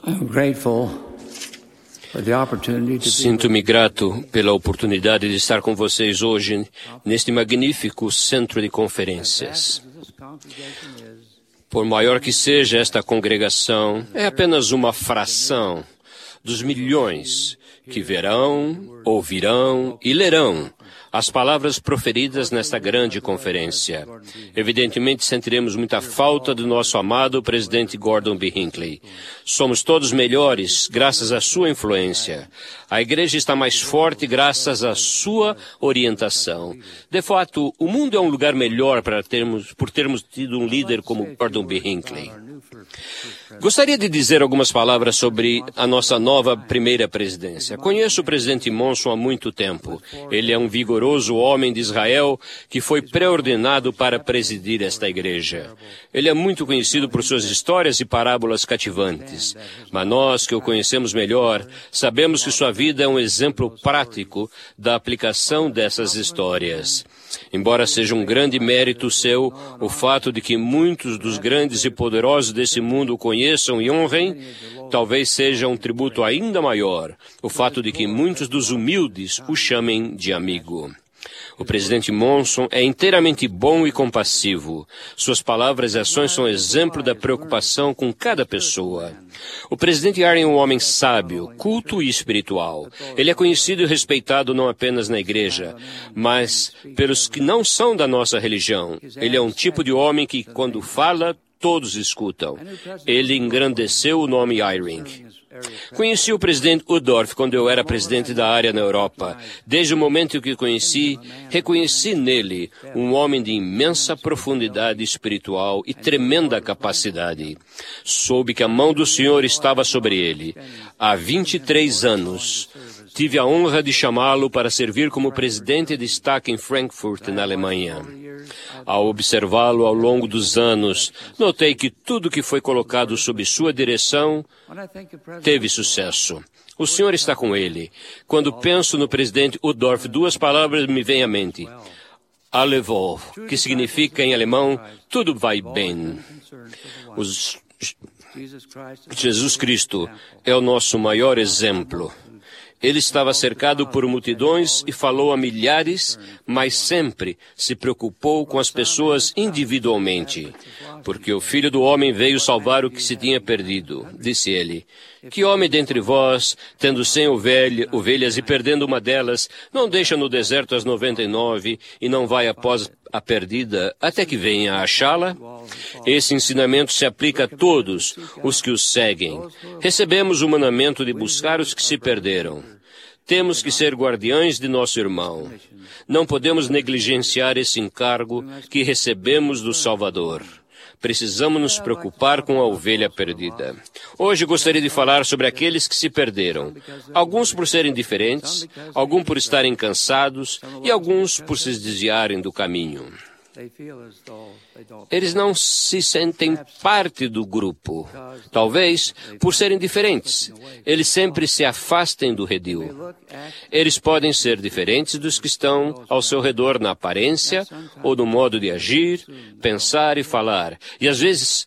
Sinto-me grato pela oportunidade de estar com vocês hoje neste magnífico centro de conferências. Por maior que seja esta congregação, é apenas uma fração dos milhões que verão, ouvirão e lerão as palavras proferidas nesta grande conferência. Evidentemente, sentiremos muita falta do nosso amado presidente Gordon B. Hinckley. Somos todos melhores graças à sua influência. A igreja está mais forte graças à sua orientação. De fato, o mundo é um lugar melhor por termos tido um líder como Gordon B. Hinckley. Gostaria de dizer algumas palavras sobre a nossa nova primeira presidência. Conheço o presidente Monson há muito tempo. Ele é um vigoroso homem de Israel que foi preordenado para presidir esta igreja. Ele é muito conhecido por suas histórias e parábolas cativantes. Mas nós que o conhecemos melhor, sabemos que sua vida é um exemplo prático da aplicação dessas histórias. Embora seja um grande mérito seu, o fato de que muitos dos grandes e poderosos desse mundo o conheçam e honrem, talvez seja um tributo ainda maior, o fato de que muitos dos humildes o chamem de amigo. O presidente Monson é inteiramente bom e compassivo. Suas palavras e ações são exemplo da preocupação com cada pessoa. O presidente Aaron é um homem sábio, culto e espiritual. Ele é conhecido e respeitado não apenas na igreja, mas pelos que não são da nossa religião. Ele é um tipo de homem que, quando fala, todos escutam. Ele engrandeceu o nome Eyring. Conheci o presidente Uddorf quando eu era presidente da área na Europa. Desde o momento que o conheci, reconheci nele um homem de imensa profundidade espiritual e tremenda capacidade. Soube que a mão do Senhor estava sobre ele. Há 23 anos, tive a honra de chamá-lo para servir como presidente de destaque em Frankfurt, na Alemanha. Ao observá-lo ao longo dos anos, notei que tudo que foi colocado sob sua direção teve sucesso. O Senhor está com ele. Quando penso no presidente Uddorf, duas palavras me vêm à mente. Alle wohl, que significa em alemão, tudo vai bem. Jesus Cristo é o nosso maior exemplo. Ele estava cercado por multidões e falou a milhares, mas sempre se preocupou com as pessoas individualmente. Porque o Filho do Homem veio salvar o que se tinha perdido, disse ele. Que homem dentre vós, tendo 100 ovelhas e perdendo uma delas, não deixa no deserto as 99 e não vai após a perdida até que venha a achá-la? Esse ensinamento se aplica a todos os que os seguem. Recebemos o mandamento de buscar os que se perderam. Temos que ser guardiães de nosso irmão. Não podemos negligenciar esse encargo que recebemos do Salvador. Precisamos nos preocupar com a ovelha perdida. Hoje gostaria de falar sobre aqueles que se perderam. Alguns por serem diferentes, alguns por estarem cansados e alguns por se desviarem do caminho. Eles não se sentem parte do grupo. Talvez por serem diferentes. Eles sempre se afastem do redil. Eles podem ser diferentes dos que estão ao seu redor na aparência ou no modo de agir, pensar e falar. E às vezes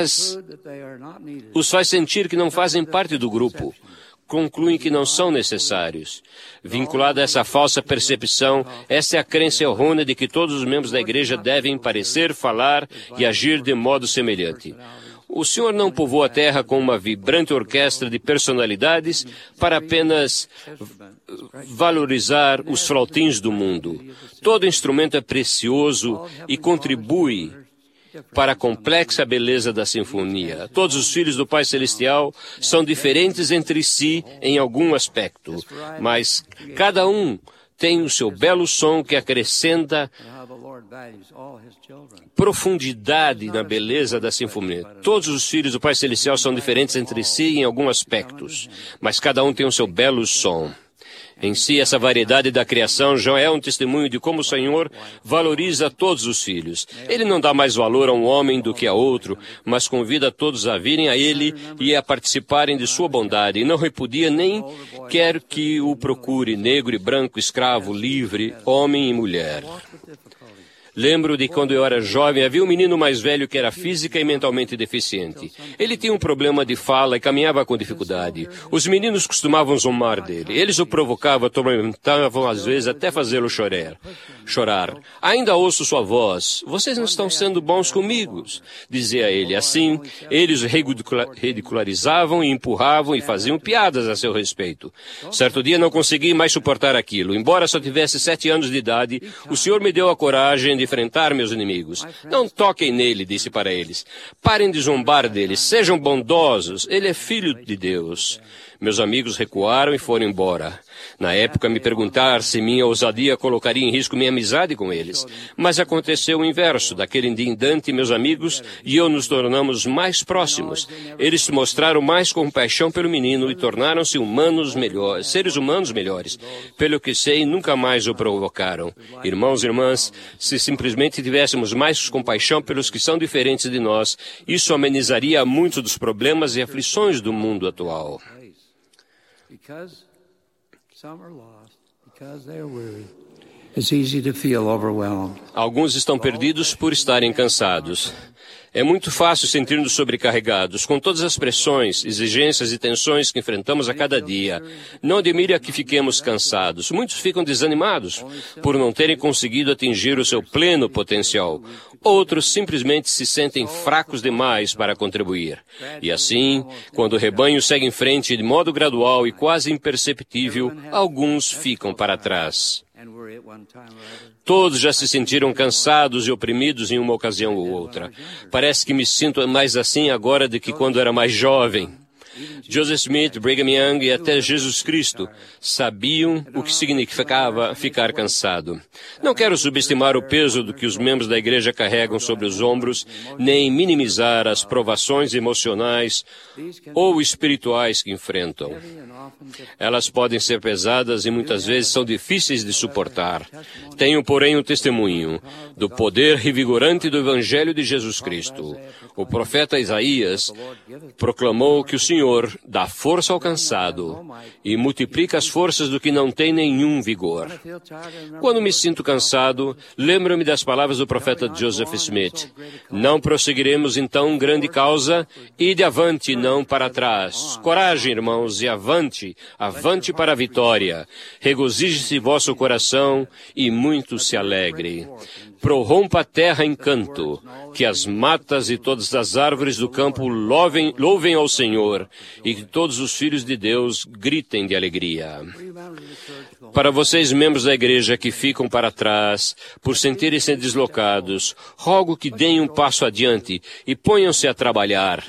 os faz sentir que não fazem parte do grupo. Concluem que não são necessários. Vinculada a essa falsa percepção, essa é a crença errônea de que todos os membros da igreja devem parecer, falar e agir de modo semelhante. O Senhor não povoou a terra com uma vibrante orquestra de personalidades para apenas valorizar os flautins do mundo. Todo instrumento é precioso e contribui para a complexa beleza da sinfonia. Todos os filhos do Pai Celestial são diferentes entre si em algum aspecto, mas cada um tem o seu belo som que acrescenta profundidade na beleza da sinfonia. Todos os filhos do Pai Celestial são diferentes entre si em alguns aspectos, mas cada um tem o seu belo som. Em si, essa variedade da criação já é um testemunho de como o Senhor valoriza todos os filhos. Ele não dá mais valor a um homem do que a outro, mas convida todos a virem a Ele e a participarem de sua bondade, e não repudia nem quer que o procure negro e branco, escravo, livre, homem e mulher. Lembro de quando eu era jovem, havia um menino mais velho que era física e mentalmente deficiente. Ele tinha um problema de fala e caminhava com dificuldade. Os meninos costumavam zombar dele. Eles o provocavam, atormentavam às vezes até fazê-lo chorar. Ainda ouço sua voz. Vocês não estão sendo bons comigo, dizia ele. Assim, eles o ridicularizavam e empurravam e faziam piadas a seu respeito. Certo dia não consegui mais suportar aquilo. Embora só tivesse 7 anos de idade, o Senhor me deu a coragem de enfrentar meus inimigos. Não toquem nele, disse para eles. Parem de zombar dele. Sejam bondosos. Ele é filho de Deus. Meus amigos recuaram e foram embora. Na época, me perguntaram se minha ousadia colocaria em risco minha amizade com eles. Mas aconteceu o inverso. Daquele dia em diante, meus amigos e eu nos tornamos mais próximos. Eles mostraram mais compaixão pelo menino e tornaram-se seres humanos melhores. Pelo que sei, nunca mais o provocaram. Irmãos e irmãs, se simplesmente tivéssemos mais compaixão pelos que são diferentes de nós, isso amenizaria muitos dos problemas e aflições do mundo atual. Because some are lost, because they are weary, it's easy to feel overwhelmed. Alguns estão perdidos por estarem cansados. É muito fácil sentir-nos sobrecarregados, com todas as pressões, exigências e tensões que enfrentamos a cada dia. Não admire que fiquemos cansados. Muitos ficam desanimados por não terem conseguido atingir o seu pleno potencial. Outros simplesmente se sentem fracos demais para contribuir. E assim, quando o rebanho segue em frente de modo gradual e quase imperceptível, alguns ficam para trás. Todos já se sentiram cansados e oprimidos em uma ocasião ou outra. Parece que me sinto mais assim agora do que quando era mais jovem. Joseph Smith, Brigham Young e até Jesus Cristo sabiam o que significava ficar cansado. Não quero subestimar o peso do que os membros da igreja carregam sobre os ombros, nem minimizar as provações emocionais ou espirituais que enfrentam. Elas podem ser pesadas e muitas vezes são difíceis de suportar. Tenho, porém, um testemunho do poder revigorante do Evangelho de Jesus Cristo. O profeta Isaías proclamou que o Senhor dá força ao cansado e multiplica as forças do que não tem nenhum vigor. Quando me sinto cansado, lembro-me das palavras do profeta Joseph Smith. Não prosseguiremos então grande causa, ide avante, não para trás. Coragem, irmãos, e avante, avante para a vitória. Regozije-se vosso coração e muito se alegre. Prorrompa a terra em canto, que as matas e todas as árvores do campo louvem ao Senhor, e que todos os filhos de Deus gritem de alegria. Para vocês, membros da igreja que ficam para trás, por sentirem-se deslocados, rogo que deem um passo adiante e ponham-se a trabalhar.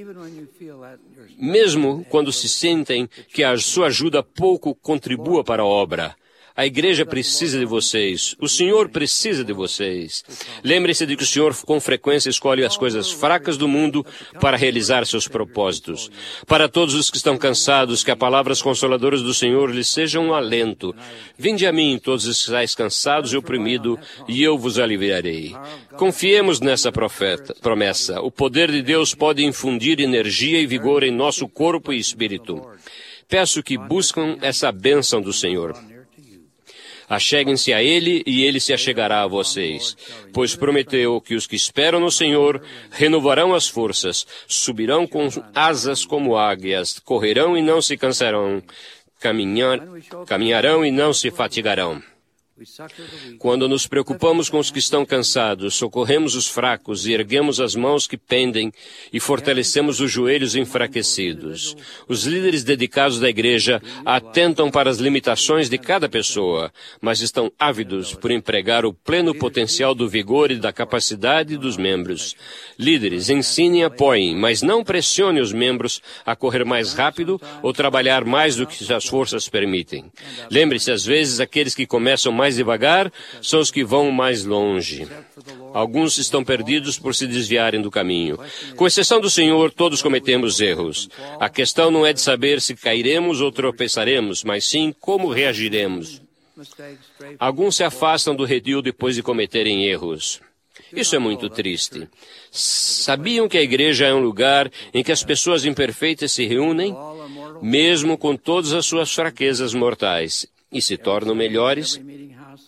Mesmo quando se sentem que a sua ajuda pouco contribua para a obra. A igreja precisa de vocês. O Senhor precisa de vocês. Lembre-se de que o Senhor com frequência escolhe as coisas fracas do mundo para realizar seus propósitos. Para todos os que estão cansados, que as palavras consoladoras do Senhor lhes sejam um alento. Vinde a mim, todos os que estáis cansados e oprimidos, e eu vos aliviarei. Confiemos nessa promessa. O poder de Deus pode infundir energia e vigor em nosso corpo e espírito. Peço que buscam essa bênção do Senhor. Acheguem-se a Ele e Ele se achegará a vocês, pois prometeu que os que esperam no Senhor renovarão as forças, subirão com asas como águias, correrão e não se cansarão, caminharão e não se fatigarão. Quando nos preocupamos com os que estão cansados, socorremos os fracos e erguemos as mãos que pendem e fortalecemos os joelhos enfraquecidos. Os líderes dedicados da igreja atentam para as limitações de cada pessoa, mas estão ávidos por empregar o pleno potencial do vigor e da capacidade dos membros. Líderes, ensinem e apoiem, mas não pressionem os membros a correr mais rápido ou trabalhar mais do que as forças permitem. Lembre-se, às vezes, aqueles que começam mais devagar são os que vão mais longe. Alguns estão perdidos por se desviarem do caminho. Com exceção do Senhor, todos cometemos erros. A questão não é de saber se cairemos ou tropeçaremos, mas sim como reagiremos. Alguns se afastam do redil depois de cometerem erros. Isso é muito triste. Sabiam que a igreja é um lugar em que as pessoas imperfeitas se reúnem, mesmo com todas as suas fraquezas mortais, e se tornam melhores?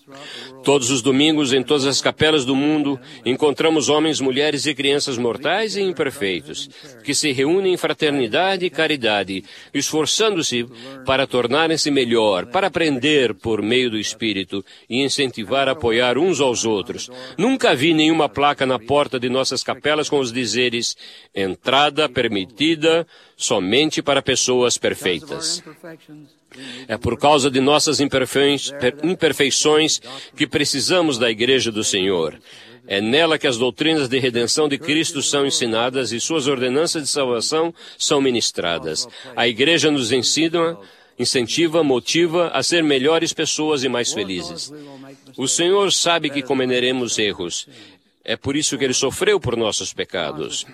Todos os domingos, em todas as capelas do mundo, encontramos homens, mulheres e crianças mortais e imperfeitos, que se reúnem em fraternidade e caridade, esforçando-se para tornarem-se melhor, para aprender por meio do Espírito e incentivar a apoiar uns aos outros. Nunca vi nenhuma placa na porta de nossas capelas com os dizeres: entrada permitida somente para pessoas perfeitas. É por causa de nossas imperfeições que precisamos da Igreja do Senhor. É nela que as doutrinas de redenção de Cristo são ensinadas e suas ordenanças de salvação são ministradas. A Igreja nos ensina, incentiva, motiva a ser melhores pessoas e mais felizes. O Senhor sabe que cometeremos erros. É por isso que Ele sofreu por nossos pecados.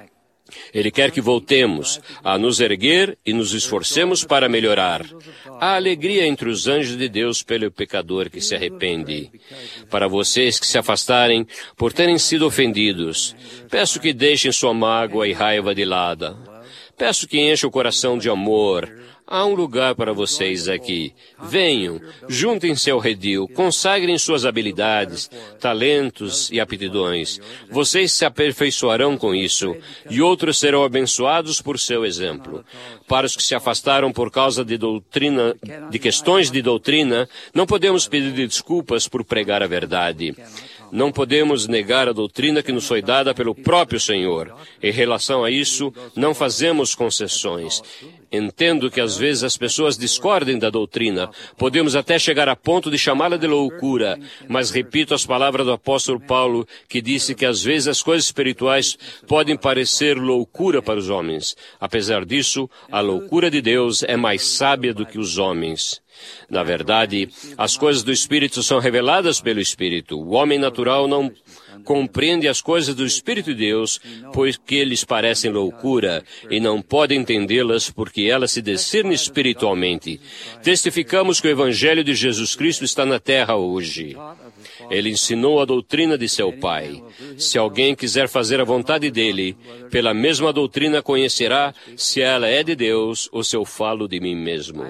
Ele quer que voltemos a nos erguer e nos esforcemos para melhorar. Há alegria entre os anjos de Deus pelo pecador que se arrepende. Para vocês que se afastarem por terem sido ofendidos, peço que deixem sua mágoa e raiva de lado. Peço que encha o coração de amor. Há um lugar para vocês aqui. Venham, juntem-se ao redil, consagrem suas habilidades, talentos e aptidões. Vocês se aperfeiçoarão com isso, e outros serão abençoados por seu exemplo. Para os que se afastaram por causa de questões de doutrina, não podemos pedir desculpas por pregar a verdade. Não podemos negar a doutrina que nos foi dada pelo próprio Senhor. Em relação a isso, não fazemos concessões. Entendo que às vezes as pessoas discordem da doutrina. Podemos até chegar a ponto de chamá-la de loucura. Mas repito as palavras do apóstolo Paulo, que disse que às vezes as coisas espirituais podem parecer loucura para os homens. Apesar disso, a loucura de Deus é mais sábia do que os homens. Na verdade, as coisas do Espírito são reveladas pelo Espírito. O homem natural não compreende as coisas do Espírito de Deus, pois que lhes parecem loucura, e não pode entendê-las porque elas se discernem espiritualmente. Testificamos que o Evangelho de Jesus Cristo está na terra hoje. Ele ensinou a doutrina de seu Pai. Se alguém quiser fazer a vontade dele, pela mesma doutrina conhecerá se ela é de Deus ou se eu falo de mim mesmo.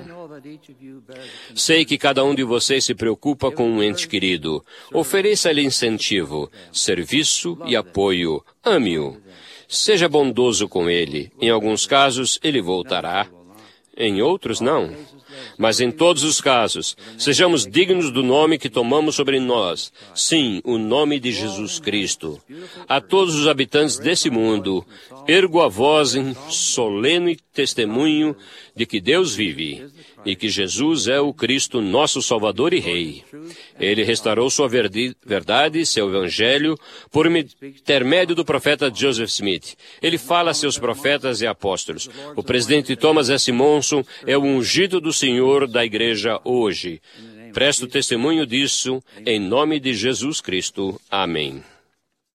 Sei que cada um de vocês se preocupa com um ente querido. Ofereça-lhe incentivo, serviço e apoio. Ame-o. Seja bondoso com ele. Em alguns casos, ele voltará. Em outros, não. Mas em todos os casos, sejamos dignos do nome que tomamos sobre nós. Sim, o nome de Jesus Cristo. A todos os habitantes desse mundo, ergo a voz em solene testemunho de que Deus vive e que Jesus é o Cristo, nosso Salvador e Rei. Ele restaurou sua verdade, seu Evangelho, por intermédio do profeta Joseph Smith. Ele fala a seus profetas e apóstolos. O presidente Thomas S. Monson é o ungido do Senhor da Igreja hoje. Presto testemunho disso, em nome de Jesus Cristo. Amém.